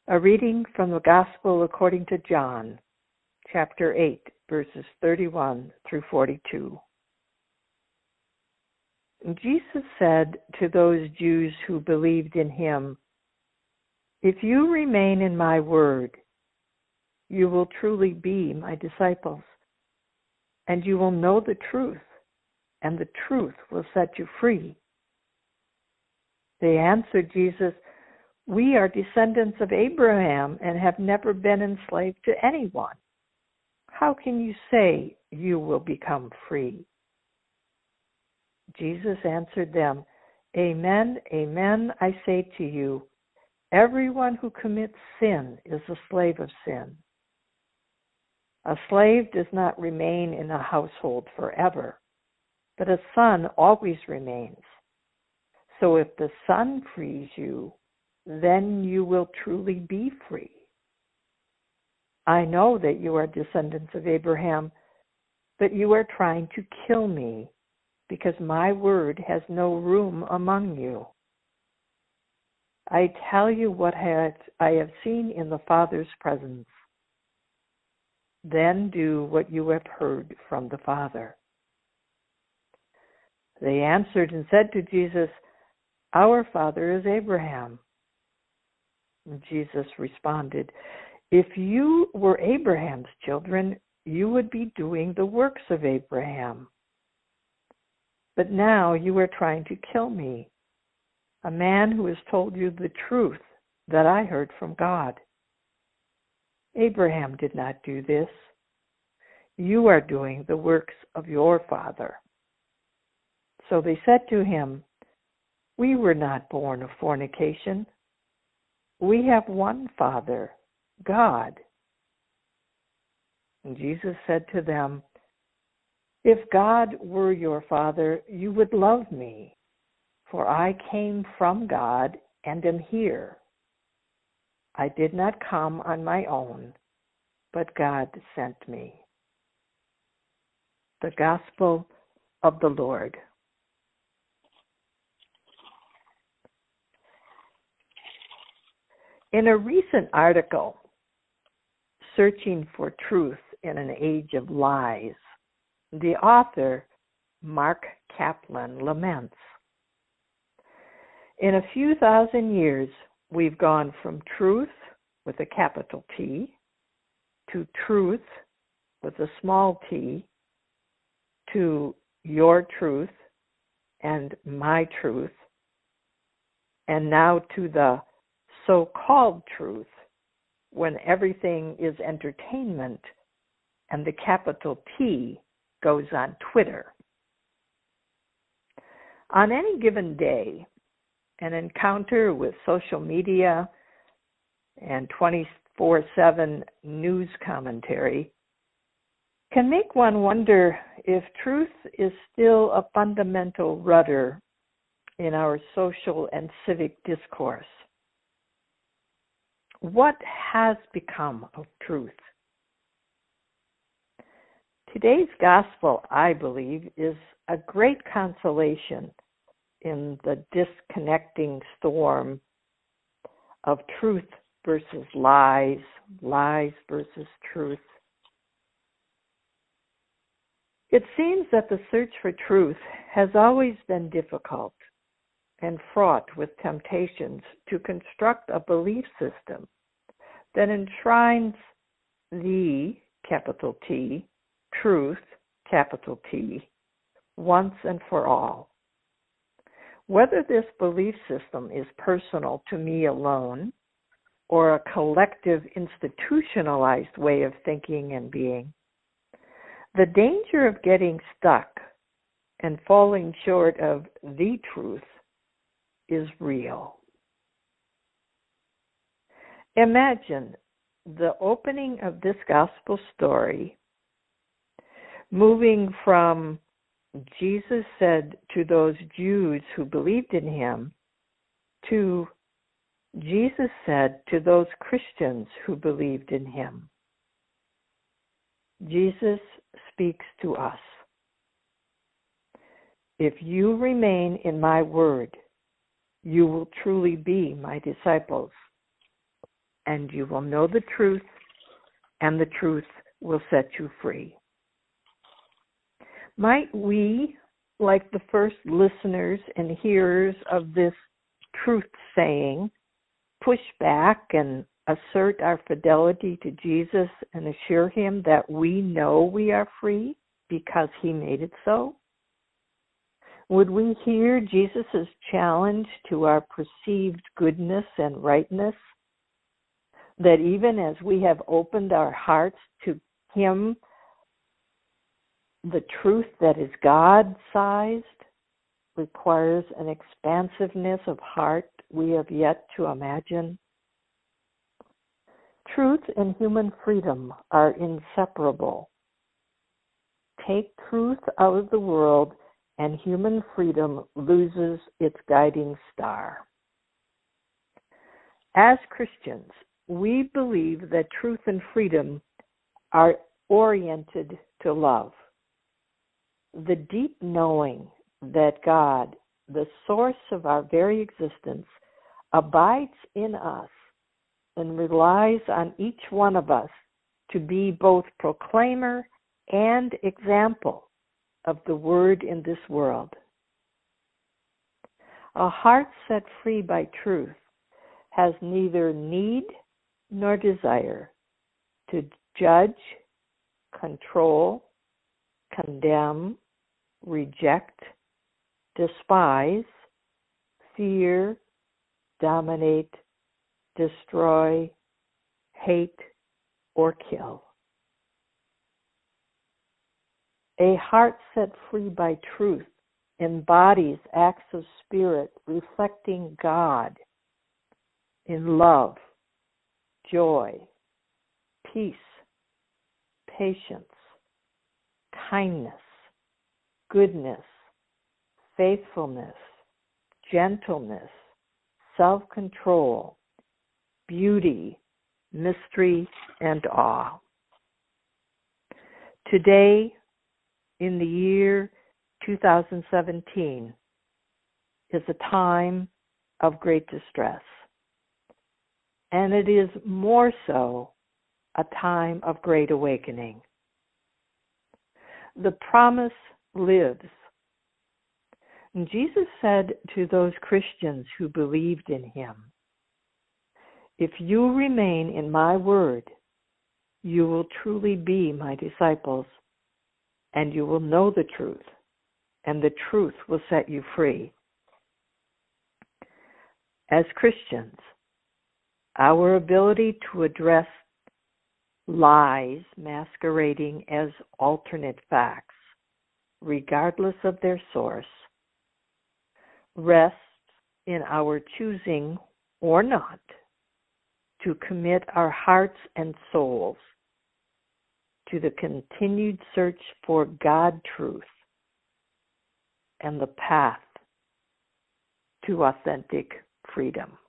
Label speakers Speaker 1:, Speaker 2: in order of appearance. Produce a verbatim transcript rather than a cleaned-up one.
Speaker 1: A reading from the Gospel according to John, chapter eight, verses thirty-one through forty-two. Jesus said to those Jews who believed in him, "If you remain in my word, you will truly be my disciples, and you will know the truth, and the truth will set you free." They answered Jesus, "We are descendants of Abraham and have never been enslaved to anyone. How can you say you will become free?" Jesus answered them, "Amen, amen, I say to you, everyone who commits sin is a slave of sin. A slave does not remain in a household forever, but a son always remains. So if the Son frees you, then you will truly be free. I know that you are descendants of Abraham, but you are trying to kill me because my word has no room among you. I tell you what I have seen in the Father's presence. Then do what you have heard from the Father." They answered and said to Jesus, "Our father is Abraham." And Jesus responded, "If you were Abraham's children, you would be doing the works of Abraham. But now you are trying to kill me, a man who has told you the truth that I heard from God. Abraham did not do this. You are doing the works of your father." So they said to him, "We were not born of fornication. We have one Father, God." And Jesus said to them, "If God were your Father, you would love me, for I came from God and am here. I did not come on my own, but God sent me." The Gospel of the Lord. In a recent article, Searching for Truth in an Age of Lies, the author, Mark Kaplan, laments, "In a few thousand years, we've gone from truth with a capital T to truth with a small t to your truth and my truth, and now to the so-called truth, when everything is entertainment and the capital T goes on Twitter. On any given day, an encounter with social media and twenty-four seven news commentary can make one wonder if truth is still a fundamental rudder in our social and civic discourse. What has become of truth? Today's gospel, I believe, is a great consolation in the disconnecting storm of truth versus lies, lies versus truth. It seems that the search for truth has always been difficult and fraught with temptations to construct a belief system that enshrines the, capital T, truth, capital T, once and for all. Whether this belief system is personal to me alone or a collective institutionalized way of thinking and being, the danger of getting stuck and falling short of the truth is real. Imagine the opening of this gospel story moving from Jesus said to those Jews who believed in him to Jesus said to those Christians who believed in him. Jesus speaks to us. If you remain in my word, you will truly be my disciples, and you will know the truth, and the truth will set you free. Might we, like the first listeners and hearers of this truth saying, push back and assert our fidelity to Jesus and assure him that we know we are free because he made it so? Would we hear Jesus' challenge to our perceived goodness and rightness, that even as we have opened our hearts to him, the truth that is God-sized requires an expansiveness of heart we have yet to imagine? Truth and human freedom are inseparable. Take truth out of the world, and human freedom loses its guiding star. As Christians, we believe that truth and freedom are oriented to love. The deep knowing that God, the source of our very existence, abides in us and relies on each one of us to be both proclaimer and example of the word in this world. A heart set free by truth has neither need nor desire to judge, control, condemn, reject, despise, fear, dominate, destroy, hate, or kill. A heart set free by truth embodies acts of spirit reflecting God in love, joy, peace, patience, kindness, goodness, faithfulness, gentleness, self-control, beauty, mystery, and awe. Today, in the year two thousand seventeen, is a time of great distress. And it is more so a time of great awakening. The promise lives. And Jesus said to those Christians who believed in him, "If you remain in my word, you will truly be my disciples, and you will know the truth, and the truth will set you free." As Christians, our ability to address lies masquerading as alternate facts, regardless of their source, rests in our choosing or not to commit our hearts and souls to the continued search for God truth and the path to authentic freedom.